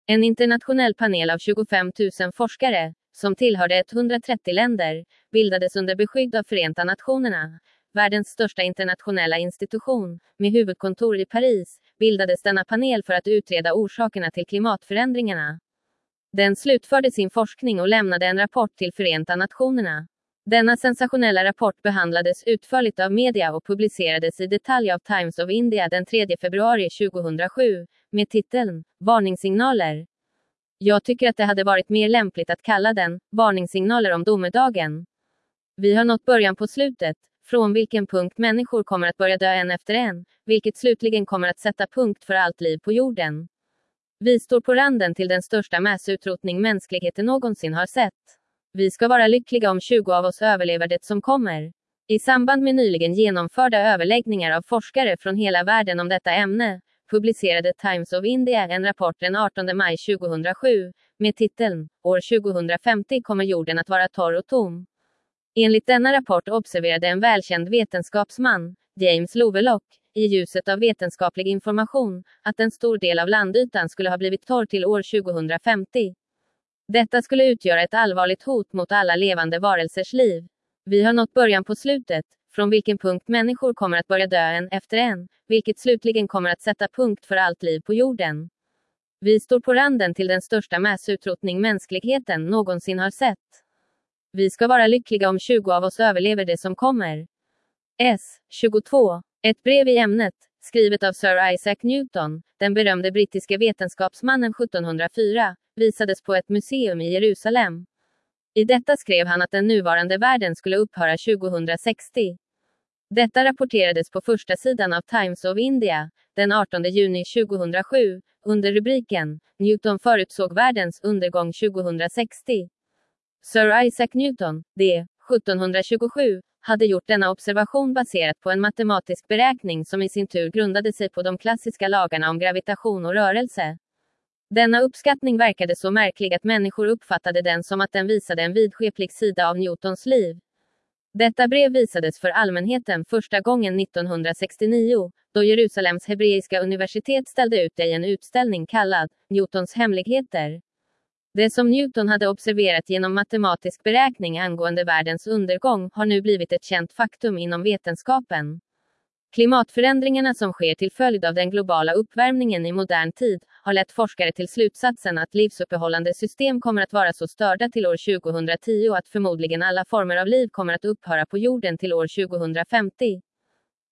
En internationell panel av 25 000 forskare, som tillhörde 130 länder, bildades under beskydd av Förenta nationerna. Världens största internationella institution, med huvudkontor i Paris, bildades denna panel för att utreda orsakerna till klimatförändringarna. Den slutförde sin forskning och lämnade en rapport till Förenta nationerna. Denna sensationella rapport behandlades utförligt av media och publicerades i detalj av Times of India den 3 februari 2007, med titeln Varningssignaler. Jag tycker att det hade varit mer lämpligt att kalla den Varningssignaler om domedagen. Vi har nått början på slutet, från vilken punkt människor kommer att börja dö en efter en, vilket slutligen kommer att sätta punkt för allt liv på jorden. Vi står på randen till den största massutrotning mänskligheten någonsin har sett. Vi ska vara lyckliga om 20 av oss överlever det som kommer. I samband med nyligen genomförda överläggningar av forskare från hela världen om detta ämne, publicerade Times of India en rapport den 18 maj 2007, med titeln År 2050 kommer jorden att vara torr och tom. Enligt denna rapport observerade en välkänd vetenskapsman, James Lovelock, i ljuset av vetenskaplig information, att en stor del av landytan skulle ha blivit torr till år 2050. Detta skulle utgöra ett allvarligt hot mot alla levande varelsers liv. Vi har nått början på slutet, från vilken punkt människor kommer att börja dö en efter en, vilket slutligen kommer att sätta punkt för allt liv på jorden. Vi står på randen till den största massutrotning mänskligheten någonsin har sett. Vi ska vara lyckliga om 20 av oss överlever det som kommer. S22. Ett brev i ämnet, skrivet av Sir Isaac Newton, den berömde brittiske vetenskapsmannen 1704, visades på ett museum i Jerusalem. I detta skrev han att den nuvarande världen skulle upphöra 2060. Detta rapporterades på första sidan av Times of India, den 18 juni 2007, under rubriken Newton förutsåg världens undergång 2060. Sir Isaac Newton, d. 1727, hade gjort denna observation baserat på en matematisk beräkning som i sin tur grundade sig på de klassiska lagarna om gravitation och rörelse. Denna uppskattning verkade så märklig att människor uppfattade den som att den visade en vidskeplig sida av Newtons liv. Detta brev visades för allmänheten första gången 1969, då Jerusalems hebreiska universitet ställde ut det i en utställning kallad Newtons hemligheter. Det som Newton hade observerat genom matematisk beräkning angående världens undergång har nu blivit ett känt faktum inom vetenskapen. Klimatförändringarna som sker till följd av den globala uppvärmningen i modern tid har lett forskare till slutsatsen att livsuppehållande system kommer att vara så störda till år 2010 och att förmodligen alla former av liv kommer att upphöra på jorden till år 2050.